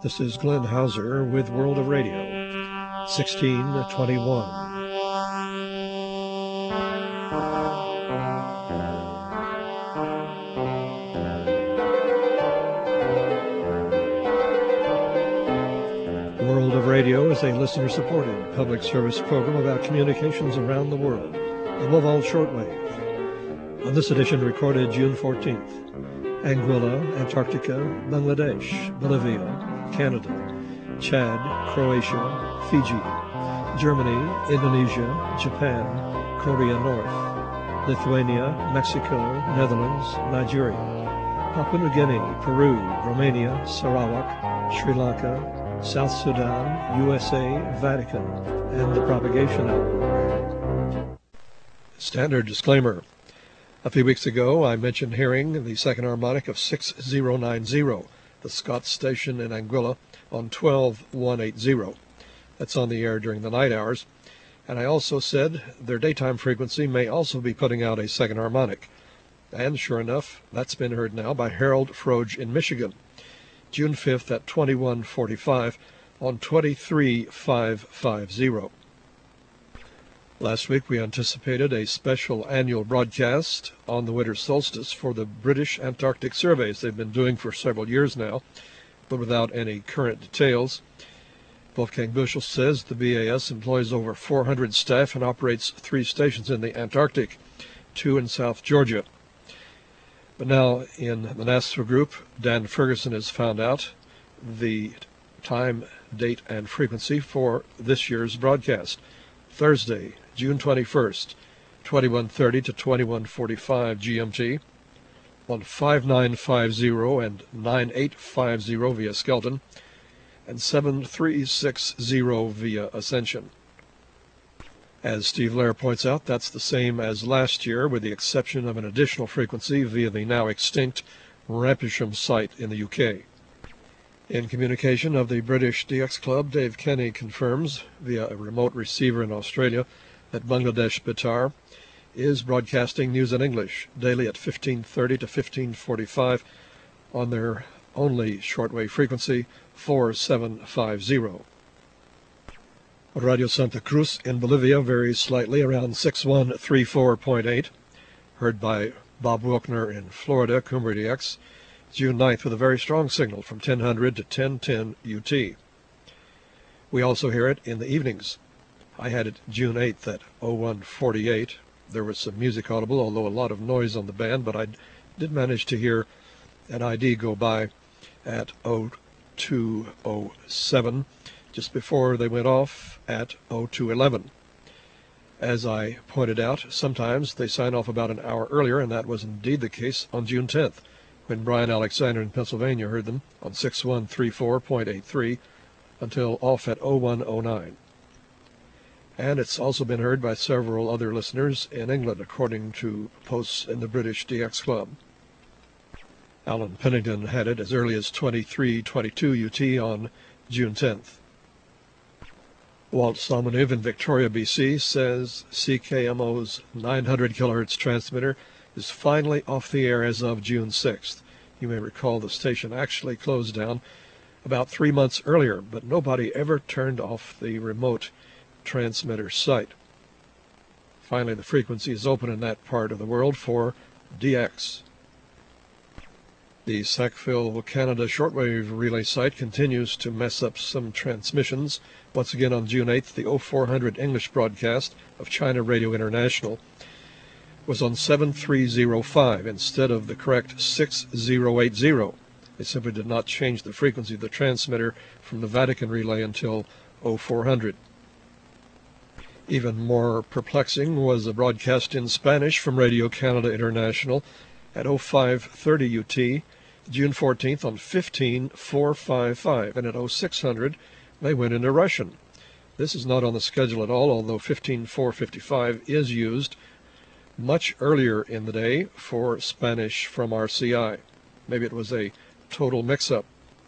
This is Glenn Hauser with World of Radio, 1621. World of Radio is a listener-supported public service program about communications around the world, above all shortwave. On this edition, recorded June 14th, Anguilla, Antarctica, Bangladesh, Bolivia, Canada, Chad, Croatia, Fiji, Germany, Indonesia, Japan, Korea North, Lithuania, Mexico, Netherlands, Nigeria, Papua New Guinea, Peru, Romania, Sarawak, Sri Lanka, South Sudan, USA, Vatican, and the Propagation Hour. Standard disclaimer. A few weeks ago, I mentioned hearing the second harmonic of 6090, the Scots station in Anguilla, on 12180. That's on the air during the night hours. And I also said their daytime frequency may also be putting out a second harmonic. And sure enough, that's been heard now by Harold Froge in Michigan, June 5th at 2145 on 23550. Last week we anticipated a special annual broadcast on the winter solstice for the British Antarctic surveys they've been doing for several years now, but without any current details. Wolfgang Bushel says the BAS employs over 400 staff and operates 3 stations in the Antarctic, 2 in South Georgia. But now in the NASFA group, Dan Ferguson has found out the time, date, and frequency for this year's broadcast. Thursday, June 21st, 2130 to 2145 GMT, on 5950 and 9850 via Skelton, and 7360 via Ascension. As Steve Lair points out, that's the same as last year, with the exception of an additional frequency via the now extinct Rampersham site in the UK. In communication of the British DX Club, Dave Kenny confirms via a remote receiver in Australia that Bangladesh Betar is broadcasting news in English daily at 1530 to 1545 on their only shortwave frequency, 4750. Radio Santa Cruz in Bolivia varies slightly around 6134.8, heard by Bob Wilkner in Florida, Cumbre DX, June 9th with a very strong signal from 1000 to 1010 UT. We also hear it in the evenings. I had it June 8th at 0148. There was some music audible, although a lot of noise on the band, but I did manage to hear an ID go by at 0207, just before they went off at 0211. As I pointed out, sometimes they sign off about an hour earlier, and that was indeed the case on June 10th, when Brian Alexander in Pennsylvania heard them on 6134.83 until off at 0109. And it's also been heard by several other listeners in England, according to posts in the British DX Club. Alan Pennington had it as early as 2322 UT on June 10th. Walt Salmoniv in Victoria, BC, says CKMO's 900 kHz transmitter is finally off the air as of June 6th. You may recall the station actually closed down about 3 months earlier, but nobody ever turned off the remote transmitter site. Finally, the frequency is open in that part of the world for DX. The Sackville, Canada shortwave relay site continues to mess up some transmissions. Once again on June 8th, the 0400 English broadcast of China Radio International was on 7305 instead of the correct 6080. They simply did not change the frequency of the transmitter from the Vatican relay until 0400. Even more perplexing was a broadcast in Spanish from Radio Canada International at 0530 UT, June 14th on 15455, and at 0600 they went into Russian. This is not on the schedule at all, although 15455 is used much earlier in the day for Spanish from RCI. Maybe it was a total mix-up.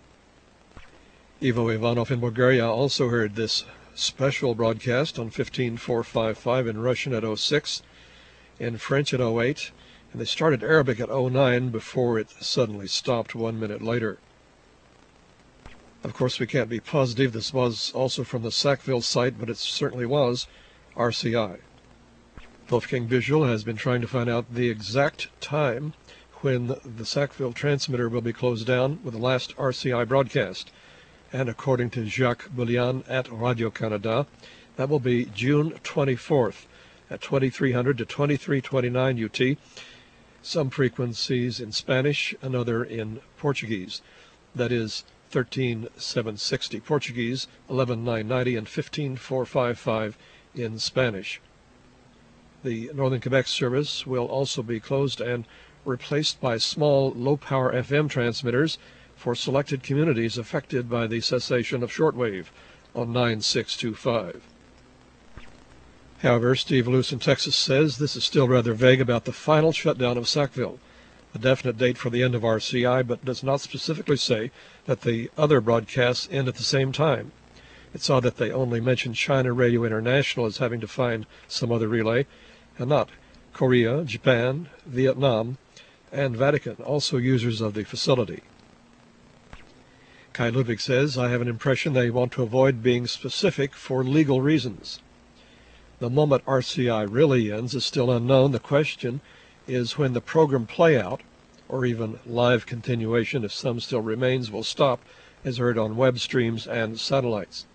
Ivo Ivanov in Bulgaria also heard this special broadcast on 15455 in Russian at 06, in French at 08, and they started Arabic at 09 before it suddenly stopped 1 minute later. Of course, we can't be positive this was also from the Sackville site, but it certainly was RCI. Wolfgang Büchel has been trying to find out the exact time when the Sackville transmitter will be closed down with the last RCI broadcast. And according to Jacques Boulian at Radio-Canada, that will be June 24th at 2300 to 2329 UT, some frequencies in Spanish, another in Portuguese. That is 13760 Portuguese, 11990, and 15455 in Spanish. The Northern Quebec service will also be closed and replaced by small low-power FM transmitters for selected communities affected by the cessation of shortwave on 9625. However, Steve Luce in Texas says this is still rather vague about the final shutdown of Sackville, a definite date for the end of RCI, but does not specifically say that the other broadcasts end at the same time. It's odd that they only mention China Radio International as having to find some other relay, and not Korea, Japan, Vietnam, and Vatican, also users of the facility. Kai Ludwig says, I have an impression they want to avoid being specific for legal reasons. The moment RCI really ends is still unknown. The question is when the program playout, or even live continuation if some still remains, will stop, as heard on web streams and satellites.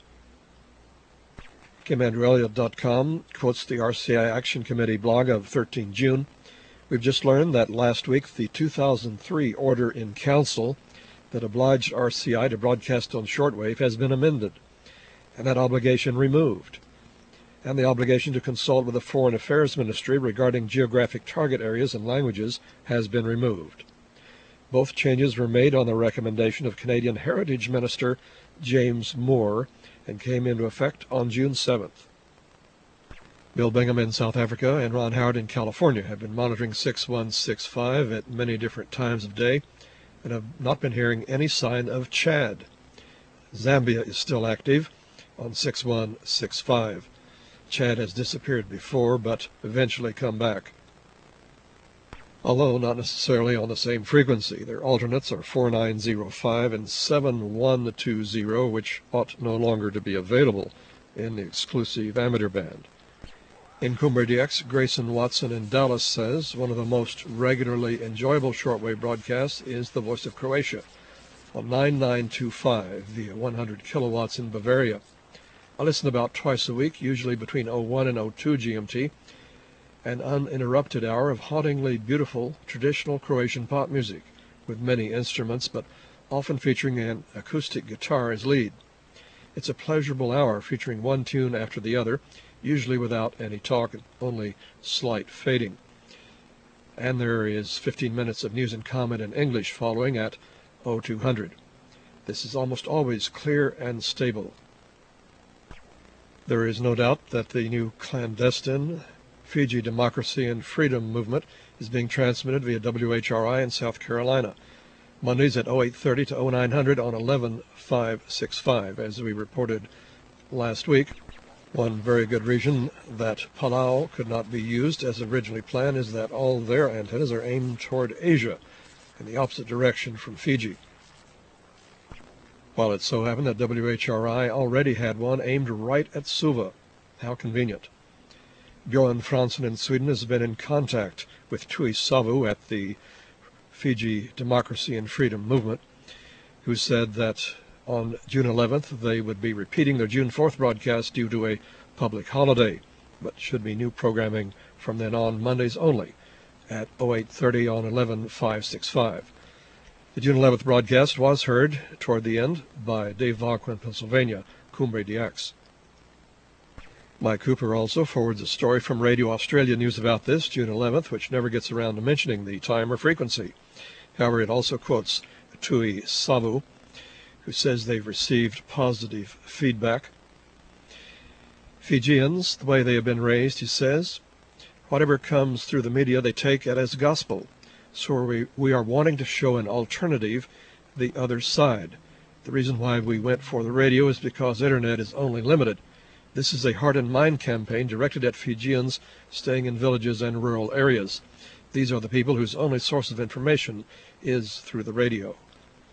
KimAndrewElliott.com quotes the RCI Action Committee blog of 13 June. We've just learned that last week the 2003 order in council that obliged RCI to broadcast on shortwave has been amended, and that obligation removed. And the obligation to consult with the Foreign Affairs Ministry regarding geographic target areas and languages has been removed. Both changes were made on the recommendation of Canadian Heritage Minister James Moore and came into effect on June 7th. Bill Bingham in South Africa and Ron Howard in California have been monitoring 6165 at many different times of day and have not been hearing any sign of Chad. Zambia is still active on 6165. Chad has disappeared before, but eventually come back. Although not necessarily on the same frequency. Their alternates are 4905 and 7120, which ought no longer to be available in the exclusive amateur band. In Cumbre DX, Grayson Watson in Dallas says, one of the most regularly enjoyable shortwave broadcasts is The Voice of Croatia on 9925 via 100 kilowatts in Bavaria. I listen about twice a week, usually between 01 and 02 GMT, an uninterrupted hour of hauntingly beautiful traditional Croatian pop music, with many instruments, but often featuring an acoustic guitar as lead. It's a pleasurable hour featuring one tune after the other, usually without any talk and only slight fading. And there is 15 minutes of news and comment in English following at 0200. This is almost always clear and stable. There is no doubt that the new clandestine Fiji Democracy and Freedom movement is being transmitted via WHRI in South Carolina, Mondays at 0830 to 0900 on 11565, as we reported last week. One very good reason that Palau could not be used as originally planned is that all their antennas are aimed toward Asia, in the opposite direction from Fiji. While it so happened that WHRI already had one aimed right at Suva. How convenient. Björn Franson in Sweden has been in contact with Tui Savu at the Fiji Democracy and Freedom movement, who said that on June 11th they would be repeating their June 4th broadcast due to a public holiday, but should be new programming from then on, Mondays only, at 0830 on 11565. The June 11th broadcast was heard toward the end by Dave Vaughn in Pennsylvania, Cumbre DX. Mike Cooper also forwards a story from Radio Australia News about this, June 11th, which never gets around to mentioning the time or frequency. However, it also quotes Tui Savu, who says they've received positive feedback. Fijians, the way they have been raised, he says, whatever comes through the media, they take it as gospel. So we are wanting to show an alternative, the other side. The reason why we went for the radio is because internet is only limited. This is a heart and mind campaign directed at Fijians staying in villages and rural areas. These are the people whose only source of information is through the radio.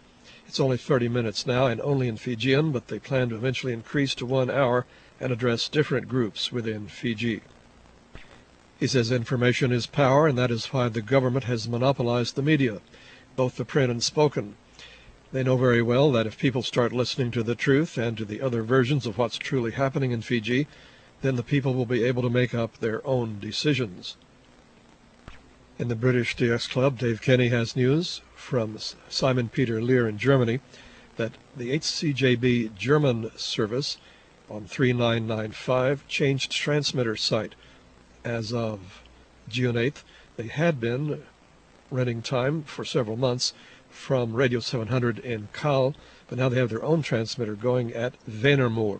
It's only 30 minutes now and only in Fijian, but they plan to eventually increase to 1 hour and address different groups within Fiji. He says information is power, and that is why the government has monopolized the media, both the print and spoken. They know very well that if people start listening to the truth and to the other versions of what's truly happening in Fiji, then the people will be able to make up their own decisions. In the British DX Club, Dave Kenny has news from Simon Peter Lear in Germany that the HCJB German service on 3995 changed transmitter site. As of June 8th, they had been renting time for several months from Radio 700 in Kahl, but now they have their own transmitter going at Weenermoor,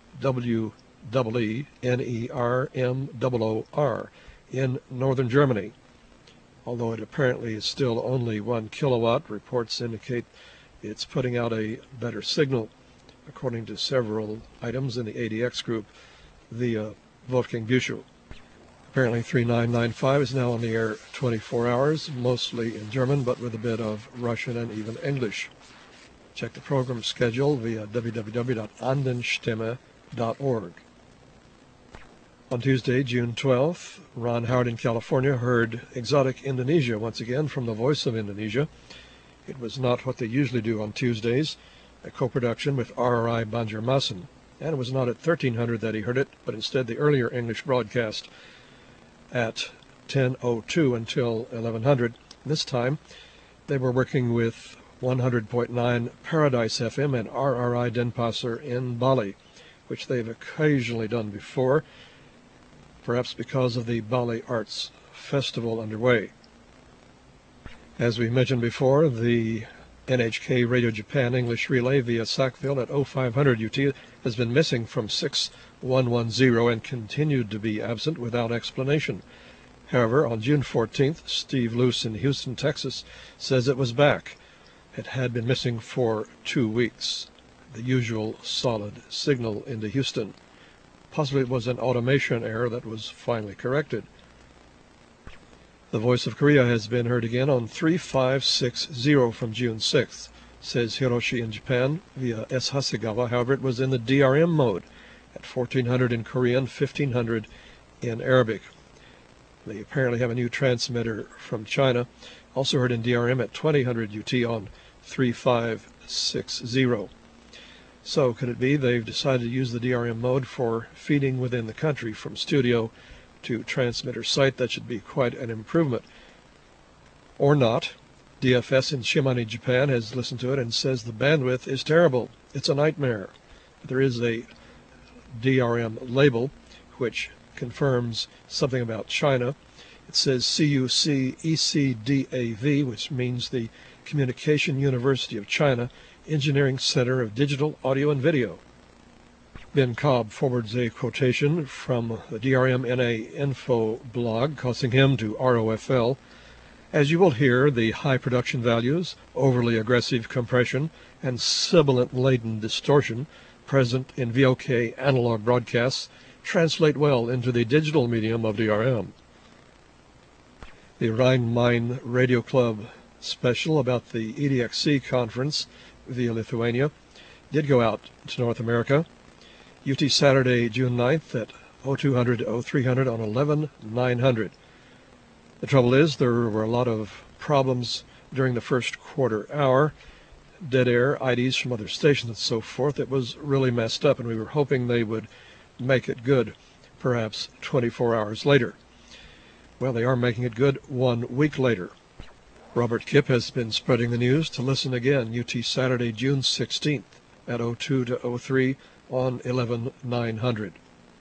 WEENERMOOR, in northern Germany. Although it apparently is still only 1 kilowatt, reports indicate it's putting out a better signal, according to several items in the ADX group via Wolfgang Büchel. Apparently 3995 is now on the air 24 hours, mostly in German, but with a bit of Russian and even English. Check the program schedule via www.andenstimme.org. On Tuesday, June 12th, Ron Howard in California heard Exotic Indonesia once again from the Voice of Indonesia. It was not what they usually do on Tuesdays, a co-production with RRI Banjarmasin, and it was not at 1300 that he heard it, but instead the earlier English broadcast at 10:02 until 1100. This time, they were working with 100.9 Paradise FM and RRI Denpasar in Bali, which they've occasionally done before, perhaps because of the Bali Arts Festival underway. As we mentioned before, the NHK Radio Japan English relay via Sackville at 0500 UT has been missing from 6110 and continued to be absent without explanation. However, on June 14th, Steve Luce in Houston, Texas, says it was back. It had been missing for 2 weeks, the usual solid signal into Houston. Possibly it was an automation error that was finally corrected. The Voice of Korea has been heard again on 3560 from June 6th, says Hiroshi in Japan via S. Hasegawa. However, it was in the DRM mode at 1400 in Korean, 1500 in Arabic. They apparently have a new transmitter from China, also heard in DRM at 2000 UT on 3560. So, could it be they've decided to use the DRM mode for feeding within the country from studio to transmitter site? That should be quite an improvement. Or not. DFS in Shimane, Japan has listened to it and says the bandwidth is terrible. It's a nightmare. There is a DRM label which confirms something about China. It says CUC-ECDAV, which means the Communication University of China, Engineering Center of Digital Audio and Video. Ben Cobb forwards a quotation from the DRM-NA info blog, causing him to ROFL. As you will hear, the high production values, overly aggressive compression, and sibilant-laden distortion present in VOK analog broadcasts translate well into the digital medium of DRM. The Rhein-Main Radio Club special about the EDXC conference via Lithuania did go out to North America. UT Saturday, June 9th at 0200 to 0300 on 11900. The trouble is, there were a lot of problems during the first quarter hour, dead air, IDs from other stations and so forth. It was really messed up, and we were hoping they would make it good, perhaps 24 hours later. Well, they are making it good 1 week later. Robert Kipp has been spreading the news to listen again, UT Saturday, June 16th at 02 to 03 on 11900.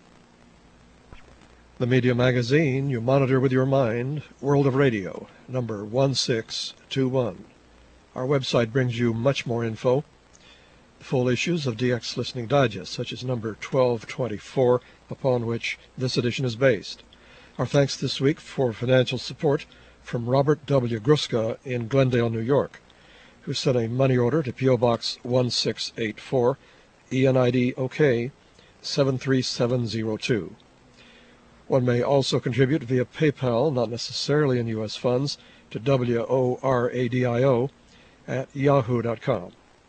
The Media Magazine you monitor with your mind, World of Radio, number 1621. Our website brings you much more info. The full issues of DX Listening Digest, such as number 1224, upon which this edition is based. Our thanks this week for financial support from Robert W. Gruska in Glendale, New York, who sent a money order to P.O. Box 1684, ENID OK 73702. One may also contribute via PayPal, not necessarily in U.S. funds, to WORADIO at yahoo.com.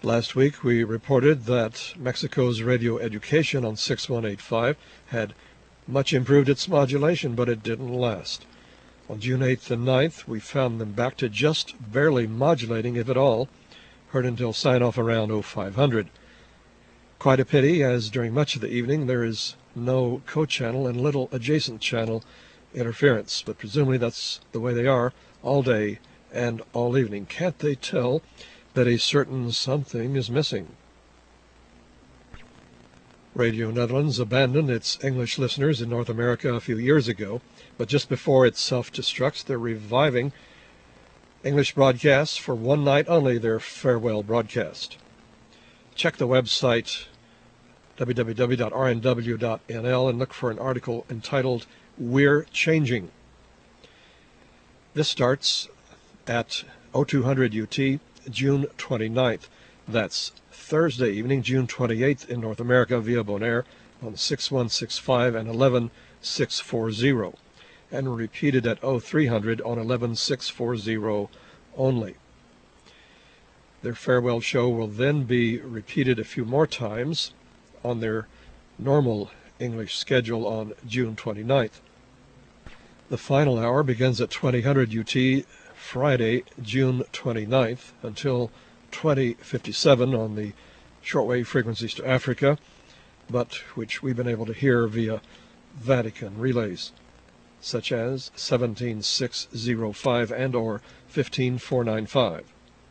Last week we reported that Mexico's radio education on 6185 had much improved its modulation, but it didn't last. On June 8th and 9th, we found them back to just barely modulating, if at all, heard until sign-off around 0500. Quite a pity, as during much of the evening there is no co-channel and little adjacent channel interference, but presumably that's the way they are all day and all evening. Can't they tell that a certain something is missing? Radio Netherlands abandoned its English listeners in North America a few years ago, but just before it self-destructs, they're reviving English broadcasts for one night only, their farewell broadcast. Check the website www.rnw.nl and look for an article entitled We're Changing. This starts at 0200 UT, June 29th. That's Thursday evening, June 28th in North America via Bonaire on 6165 and 11640, and repeated at 0300 on 11640 only. Their farewell show will then be repeated a few more times on their normal English schedule on June 29th. The final hour begins at 2000 UT, Friday, June 29th, until 2057 on the shortwave frequencies to Africa, but which we've been able to hear via Vatican relays, such as 17605 and or 15495.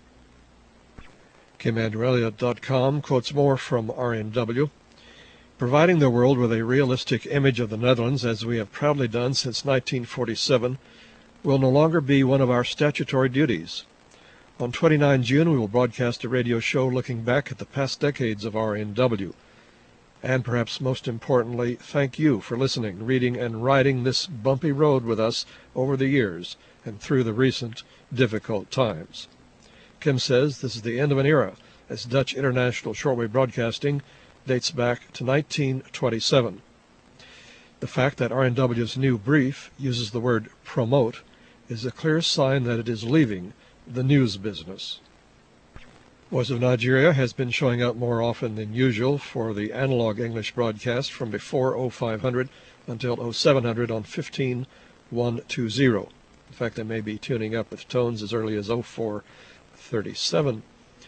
KimAndrewElliott.com quotes more from RNW. Providing the world with a realistic image of the Netherlands, as we have proudly done since 1947, will no longer be one of our statutory duties. On 29 June, we will broadcast a radio show looking back at the past decades of RNW. And perhaps most importantly, thank you for listening, reading, and riding this bumpy road with us over the years and through the recent difficult times. Kim says this is the end of an era, as Dutch international shortwave broadcasting dates back to 1927. The fact that RNW's new brief uses the word promote is a clear sign that it is leaving the news business. Voice of Nigeria has been showing up more often than usual for the analog English broadcast from before 0500 until 0700 on 15120. In fact, they may be tuning up with tones as early as 0437.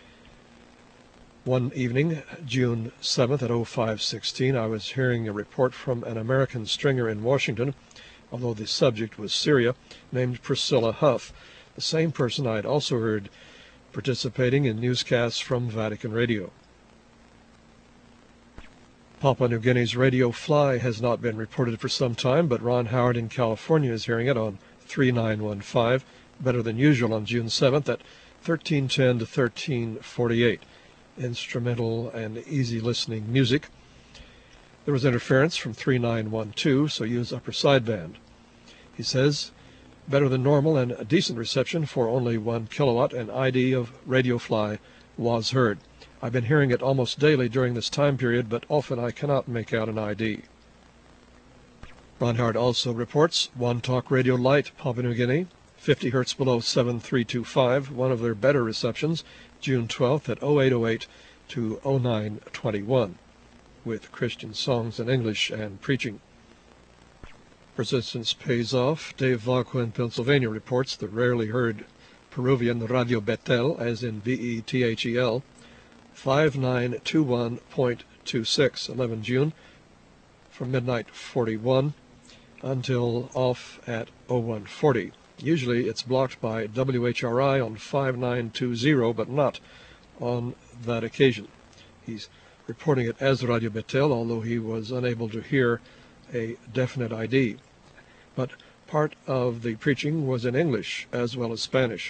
One evening, June 7th at 0516, I was hearing a report from an American stringer in Washington, although the subject was Syria, named Priscilla Huff, the same person I had also heard participating in newscasts from Vatican Radio. Papua New Guinea's Radio Fly has not been reported for some time, but Ron Howard in California is hearing it on 3915, better than usual on June 7th at 1310 to 1348. Instrumental and easy listening music. There was interference from 3912, so use upper sideband. He says, better than normal and a decent reception for only 1 kilowatt, and ID of Radio Fly was heard. I've been hearing it almost daily during this time period, but often I cannot make out an ID. Ron Howard also reports One Talk Radio Light, Papua New Guinea, 50 hertz below 7325, one of their better receptions, June 12th at 0808 to 0921, with Christian songs in English and preaching. Persistence pays off. Dave Vacqua in Pennsylvania reports the rarely heard Peruvian Radio Betel, as in BETHEL, 5921.26, 11 June, from midnight 41 until off at 0140. Usually it's blocked by WHRI on 5920, but not on that occasion. He's reporting it as Radio Betel, although he was unable to hear a definite ID. But part of the preaching was in English as well as Spanish.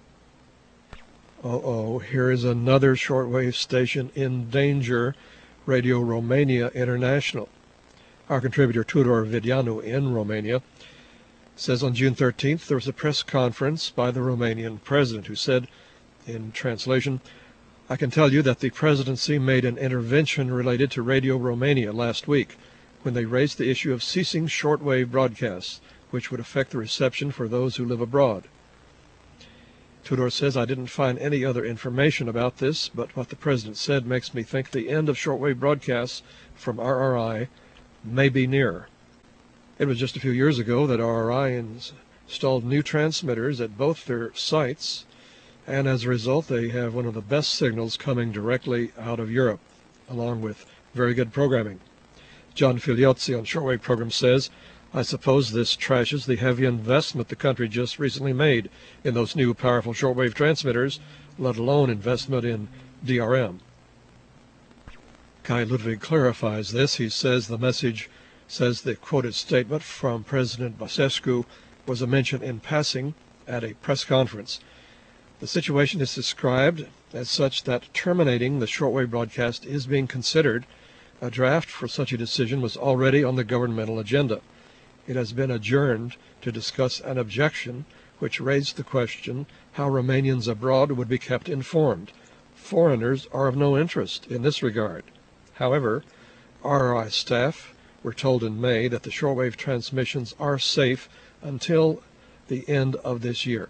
Here is another shortwave station in danger, Radio Romania International. Our contributor Tudor Videanu in Romania says on June 13th there was a press conference by the Romanian president who said, in translation, I can tell you that the presidency made an intervention related to Radio Romania last week when they raised the issue of ceasing shortwave broadcasts, which would affect the reception for those who live abroad. Tudor says, I didn't find any other information about this, but what the president said makes me think the end of shortwave broadcasts from RRI may be near. It was just a few years ago that RRI installed new transmitters at both their sites, and as a result they have one of the best signals coming directly out of Europe, along with very good programming. John Filiozzi on Shortwave Program says, I suppose this trashes the heavy investment the country just recently made in those new powerful shortwave transmitters, let alone investment in DRM. Kai Ludwig clarifies this. He says the message says the quoted statement from President Basescu was a mention in passing at a press conference. The situation is described as such that terminating the shortwave broadcast is being considered. A draft for such a decision was already on the governmental agenda. It has been adjourned to discuss an objection which raised the question how Romanians abroad would be kept informed. Foreigners are of no interest in this regard. However, RRI staff were told in May that the shortwave transmissions are safe until the end of this year.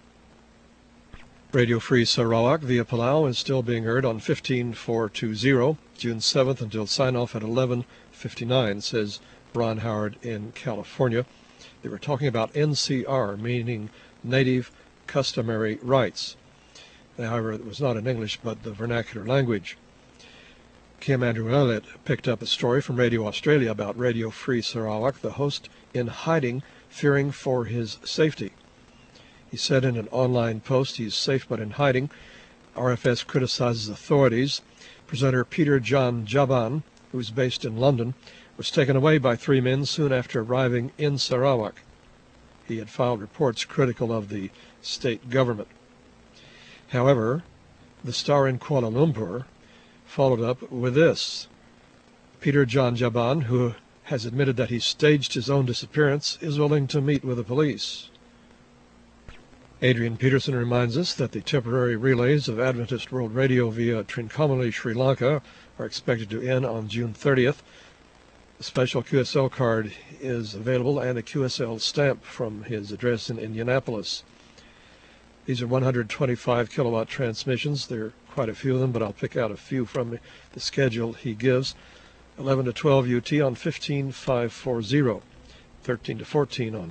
Radio Free Sarawak via Palau is still being heard on 15420, June 7th until sign-off at 11:59, says Ron Howard in California. They were talking about NCR, meaning Native Customary Rights. However, it was not in English, but the vernacular language. Kim Andrew Elliott picked up a story from Radio Australia about Radio Free Sarawak, the host in hiding, fearing for his safety. He said in an online post he's safe but in hiding. RFS criticizes authorities. Presenter Peter John Jaban, who is based in London, was taken away by three men soon after arriving in Sarawak. He had filed reports critical of the state government. However, the Star in Kuala Lumpur followed up with this. Peter John Jaban, who has admitted that he staged his own disappearance, is willing to meet with the police. Adrian Peterson reminds us that the temporary relays of Adventist World Radio via Trincomalee, Sri Lanka are expected to end on June 30th. A special QSL card is available and a QSL stamp from his address in Indianapolis. These are 125 kilowatt transmissions. There are quite a few of them, but I'll pick out a few from the schedule he gives. 11 to 12 UT on 15540, 13 to 14 on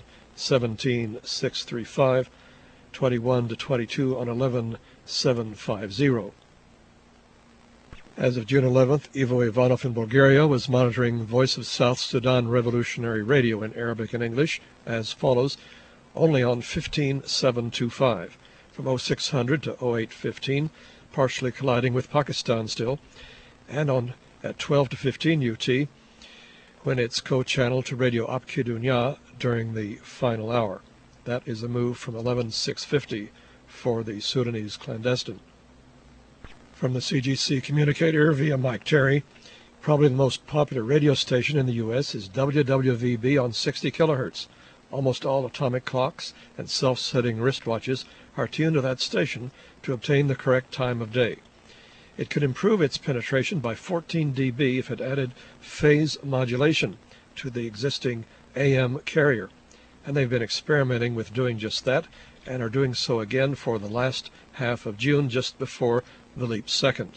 17635, 21 to 22 on 11750. As of June 11th, Ivo Ivanov in Bulgaria was monitoring Voice of South Sudan Revolutionary Radio in Arabic and English as follows, only on 15725, from 0600 to 0815, partially colliding with Pakistan still, and on at 12 to 15 UT, when it's co-channeled to Radio Apki Dunya during the final hour. That is a move from 11650 for the Sudanese clandestine. From the CGC communicator via Mike Terry, probably the most popular radio station in the U.S. is WWVB on 60 kilohertz. Almost all atomic clocks and self-setting wristwatches are tuned to that station to obtain the correct time of day. It could improve its penetration by 14 dB if it added phase modulation to the existing AM carrier, and they've been experimenting with doing just that and are doing so again for the last half of June, just before the leap second.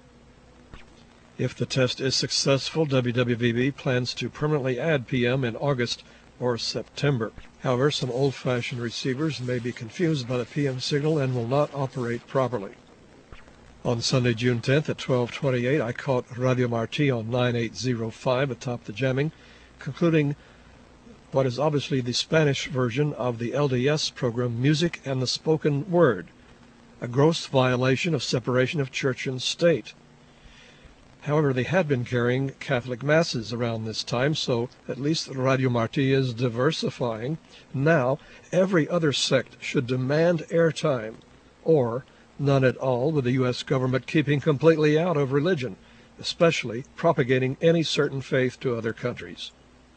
If the test is successful, WWVB plans to permanently add PM in August or September. However, some old-fashioned receivers may be confused by the PM signal and will not operate properly. On Sunday, June 10th at 12:28, I caught Radio Marti on 9805 atop the jamming, concluding what is obviously the Spanish version of the LDS program Music and the Spoken Word, a gross violation of separation of church and state. However, they had been carrying Catholic masses around this time, so at least Radio Marti is diversifying. Now, every other sect should demand airtime, or none at all, with the U.S. government keeping completely out of religion, especially propagating any certain faith to other countries.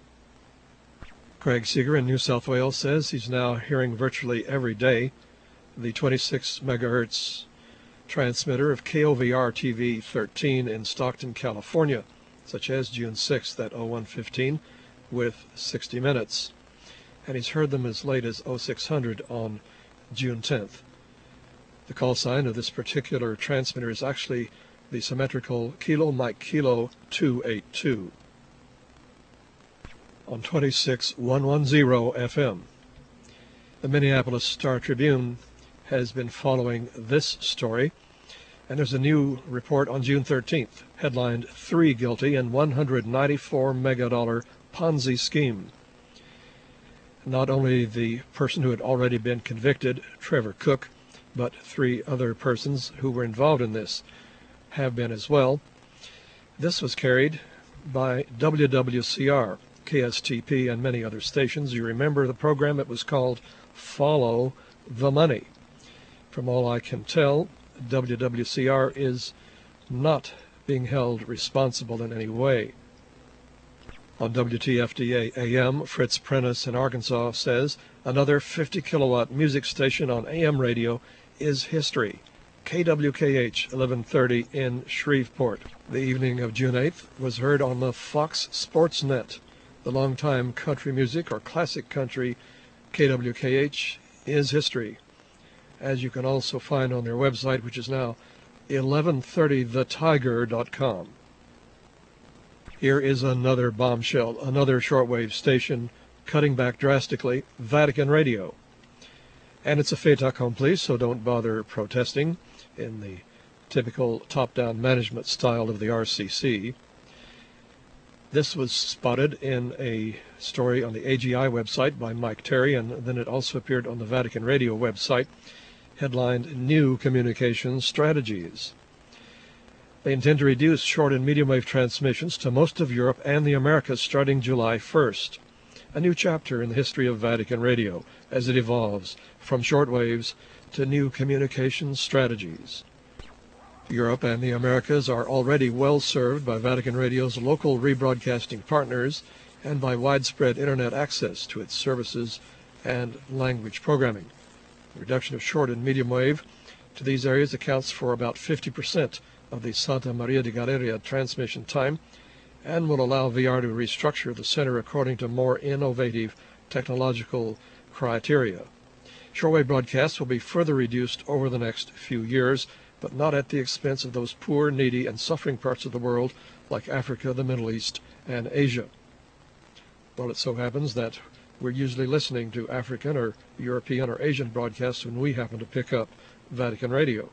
Craig Seeger in New South Wales says he's now hearing virtually every day the 26 megahertz transmitter of KOVR-TV 13 in Stockton, California, such as June 6th at 0115 with 60 minutes. And he's heard them as late as 0600 on June 10th. The call sign of this particular transmitter is actually the symmetrical Kilo Mike Kilo 282 on 26110 FM. The Minneapolis Star-Tribune has been following this story, and there's a new report on June 13th, headlined 3 Guilty in $194 Mega Ponzi Scheme. Not only the person who had already been convicted, Trevor Cook, but 3 other persons who were involved in this have been as well. This was carried by WWCR, KSTP, and many other stations. You remember the program? It was called Follow the Money. From all I can tell, WWCR is not being held responsible in any way. On WTFDA AM, Fritz Prentice in Arkansas says another 50-kilowatt music station on AM radio is history. KWKH 1130 in Shreveport. The evening of June 8th was heard on the Fox Sports Net. The longtime country music or classic country KWKH is history, as you can also find on their website, which is now 1130thetiger.com. Here is another bombshell, another shortwave station cutting back drastically, Vatican Radio. And it's a fait accompli, so don't bother protesting in the typical top-down management style of the RCC. This was spotted in a story on the AGI website by Mike Terry, and then it also appeared on the Vatican Radio website, headlined New Communications Strategies. They intend to reduce short and medium wave transmissions to most of Europe and the Americas starting July 1st. A new chapter in the history of Vatican Radio as it evolves from short waves to new communications strategies. Europe and the Americas are already well served by Vatican Radio's local rebroadcasting partners and by widespread Internet access to its services and language programming. The reduction of short and medium wave to these areas accounts for about 50% of the Santa Maria de Galeria transmission time and will allow VR to restructure the center according to more innovative technological criteria. Shortwave broadcasts will be further reduced over the next few years, but not at the expense of those poor, needy, and suffering parts of the world like Africa, the Middle East, and Asia. Well, it so happens that we're usually listening to African or European or Asian broadcasts when we happen to pick up Vatican Radio.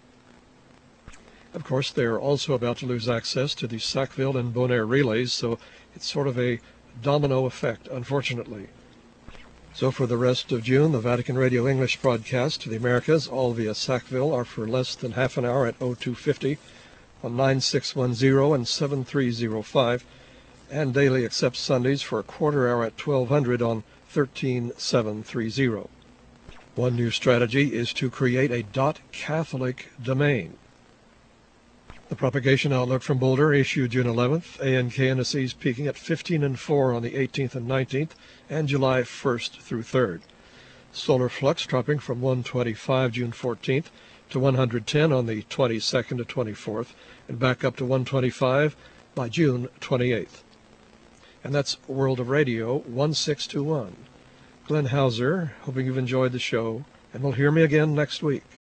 Of course, they're also about to lose access to the Sackville and Bonaire relays, so it's sort of a domino effect, unfortunately. So for the rest of June, the Vatican Radio English broadcasts to the Americas, all via Sackville, are for less than half an hour at 0250 on 9610 and 7305, and daily except Sundays for a quarter hour at 1200 on 13730. One new strategy is to create a .Catholic domain. The propagation outlook from Boulder, issued June 11th, ANKNSE's peaking at 15 and 4 on the 18th and 19th, and July 1st through 3rd. Solar flux dropping from 125 June 14th to 110 on the 22nd to 24th, and back up to 125 by June 28th. And that's World of Radio 1621. Glenn Hauser, hoping you've enjoyed the show, and will hear me again next week.